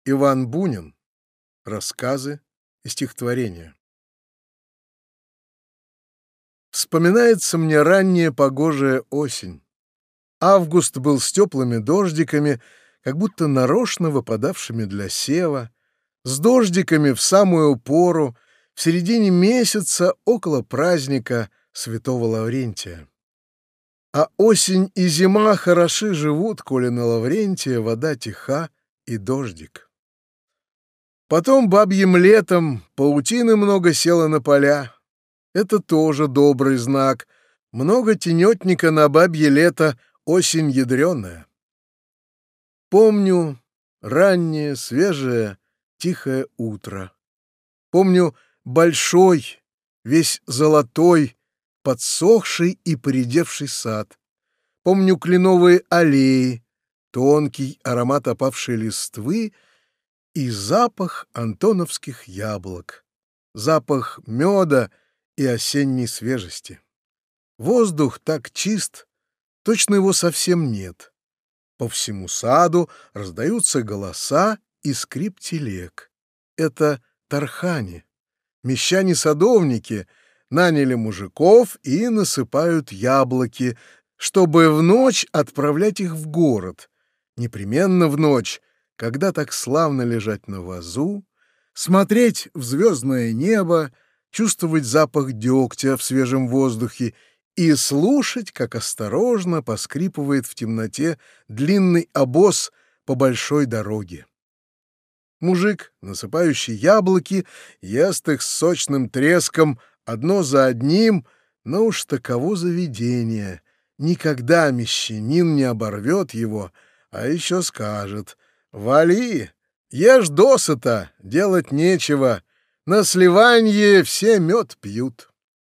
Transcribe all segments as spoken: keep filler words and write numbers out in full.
Иван Бунин. Рассказы и стихотворения. Вспоминается мне ранняя погожая осень. Август был с теплыми дождиками, как будто нарочно выпадавшими для сева, с дождиками в самую пору, в середине месяца около праздника Святого Лаврентия. А осень и зима хороши живут, коли на Лаврентия вода тиха и дождик. Потом бабьим летом паутины много село на поля. Это тоже добрый знак. Много тенетника на бабье лето, осень ядреная. Помню раннее, свежее, тихое утро. Помню большой, весь золотой, подсохший и поредевший сад. Помню кленовые аллеи, тонкий аромат опавшей листвы и запах антоновских яблок, запах меда и осенней свежести. Воздух так чист, точно его совсем нет. По всему саду раздаются голоса и скрип телег. Это тархани. Мещане-садовники наняли мужиков и насыпают яблоки, чтобы в ночь отправлять их в город. Непременно в ночь, когда так славно лежать на вазу, смотреть в звездное небо, чувствовать запах дегтя в свежем воздухе и слушать, как осторожно поскрипывает в темноте длинный обоз по большой дороге. Мужик, насыпающий яблоки, ест их с сочным треском одно за одним, но уж таково заведение. Никогда мещанин не оборвет его, а еще скажет: «Вали, ешь досыта, делать нечего, на сливанье все мед пьют».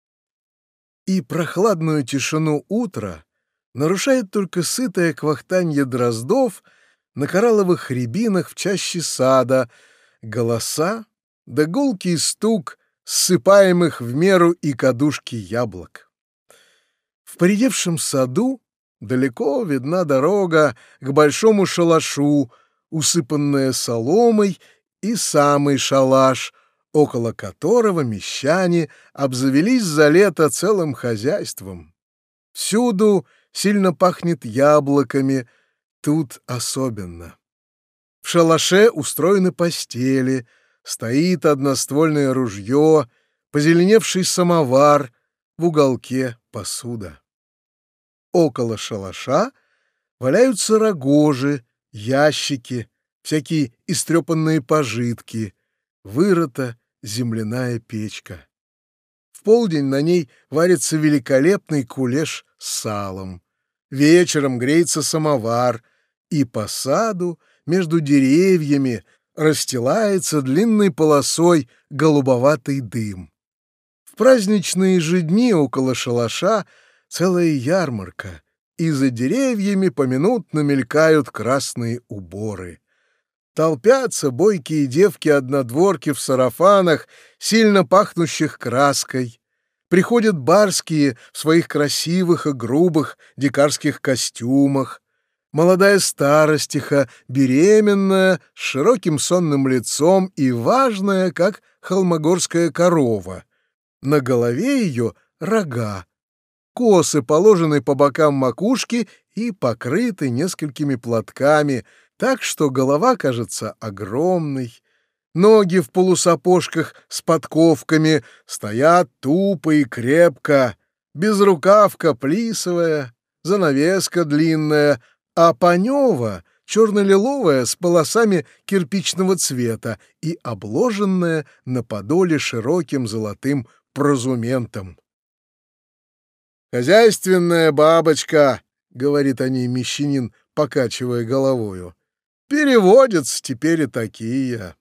И прохладную тишину утра нарушает только сытое квахтанье дроздов на коралловых рябинах в чаще сада, голоса да гулкий стук ссыпаемых в меру и кадушки яблок. В поредевшем саду далеко видна дорога к большому шалашу, усыпанная соломой, и самый шалаш, около которого мещане обзавелись за лето целым хозяйством. Всюду сильно пахнет яблоками, тут особенно. В шалаше устроены постели, стоит одноствольное ружье, позеленевший самовар, в уголке посуда. Около шалаша валяются рогожи, ящики, всякие истрепанные пожитки, вырыта земляная печка. В полдень на ней варится великолепный кулеш с салом. Вечером греется самовар, и по саду между деревьями расстилается длинной полосой голубоватый дым. В праздничные же дни около шалаша целая ярмарка, и за деревьями поминутно мелькают красные уборы. Толпятся бойкие девки-однодворки в сарафанах, сильно пахнущих краской. Приходят барские в своих красивых и грубых дикарских костюмах. Молодая старостиха, беременная, с широким сонным лицом и важная, как холмогорская корова. На голове ее рога. Косы положены по бокам макушки и покрыты несколькими платками, так что голова кажется огромной. Ноги в полусапожках с подковками стоят тупо и крепко, безрукавка плисовая, занавеска длинная, а панева черно-лиловая с полосами кирпичного цвета и обложенная на подоле широким золотым прозументом. «Хозяйственная бабочка», — говорит о ней мещанин, покачивая головою, — «переводятся теперь и такие».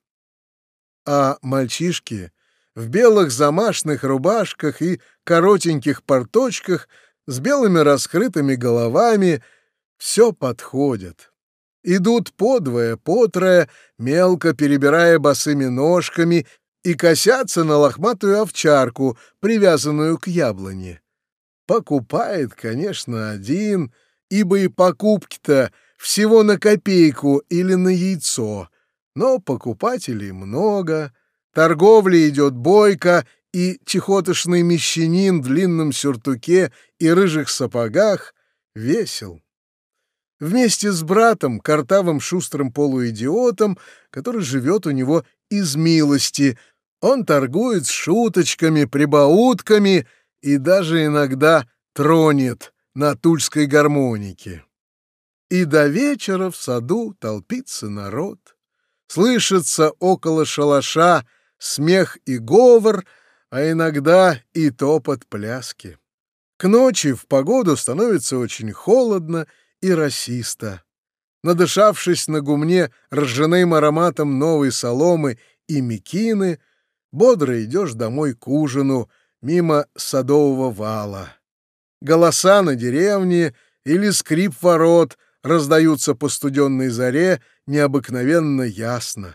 А мальчишки в белых замашных рубашках и коротеньких порточках с белыми раскрытыми головами все подходят. Идут подвое, потрое, мелко перебирая босыми ножками, и косятся на лохматую овчарку, привязанную к яблоне. Покупает, конечно, один, ибо и покупки-то всего на копейку или на яйцо, Но покупателей много, торговля идет бойко, и чехотошный мещанин в длинном сюртуке и рыжих сапогах весел. Вместе с братом, картавым шустрым полуидиотом, который живет у него из милости, он торгует с шуточками, прибаутками и даже иногда тронет на тульской гармонике. И до вечера в саду толпится народ. Слышится около шалаша смех и говор, а иногда и топот пляски. К ночи в погоду становится очень холодно и росисто. Надышавшись на гумне ржаным ароматом новой соломы и мекины, бодро идешь домой к ужину мимо садового вала. Голоса на деревне или скрип ворот раздаются по студенной заре необыкновенно ясно.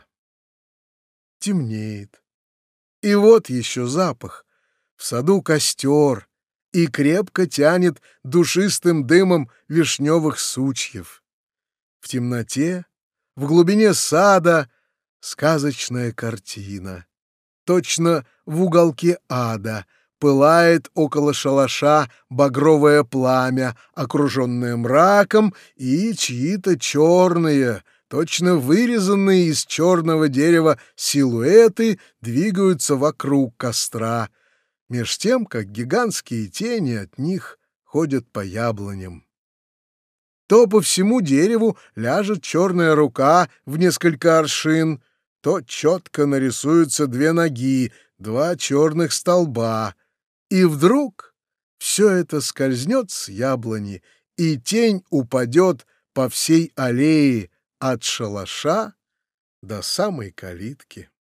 Темнеет. И вот еще запах. В саду костер, и крепко тянет душистым дымом вишневых сучьев. В темноте, в глубине сада сказочная картина. Точно в уголке ада пылает около шалаша багровое пламя, окруженное мраком, и чьи-то черные, точно вырезанные из черного дерева силуэты двигаются вокруг костра, меж тем, как гигантские тени от них ходят по яблоням. То по всему дереву ляжет черная рука в несколько аршин, то четко нарисуются две ноги, два черных столба, и вдруг все это скользнет с яблони, и тень упадет по всей аллее от шалаша до самой калитки.